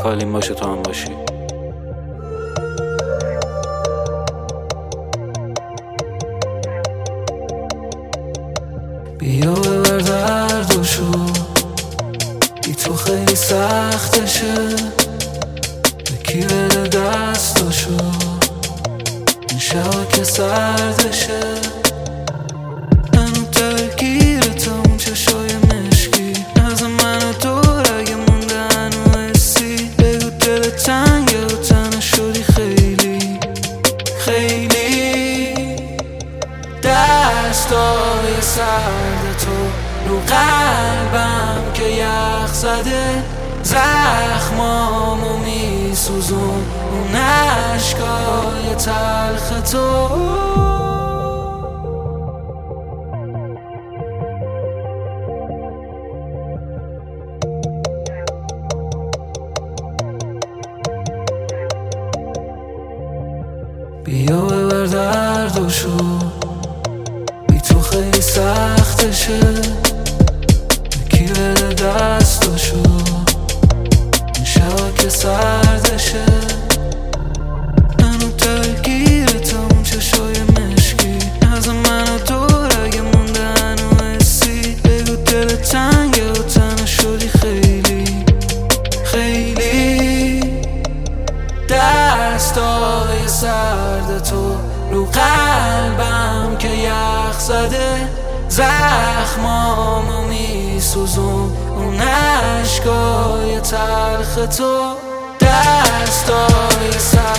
حالیم باشه تو هم باشی. بیا ببر دردشو، بی تو خیلی سختشه. یکی بده دستشو، این شبا که سردشه. منو درگیرتم اون چشای مشکی، نظر منو دور اگه مونده هنو حسی. بگو دل تنگه و تنه شدی خیلی خیلی. دستای سرد تو رو قلبم که یخ زده، زخمامو میسوزون اون عشقای تلخ تو. بیا ببر دردشو، بی تو خیلی سختشه. یکی بده دستشو، این شبا که سردشه. منو درگیرتم اون چشای مشکی، نظر منو دور اگه مونده هنو حسی. بگو دل تنگه و تنه شدی خیلی خیلی. دستای سرد تو رو قلبم که یخ زده، زخمامو میسوزون اون عشقای تلخ تو. دستای سرد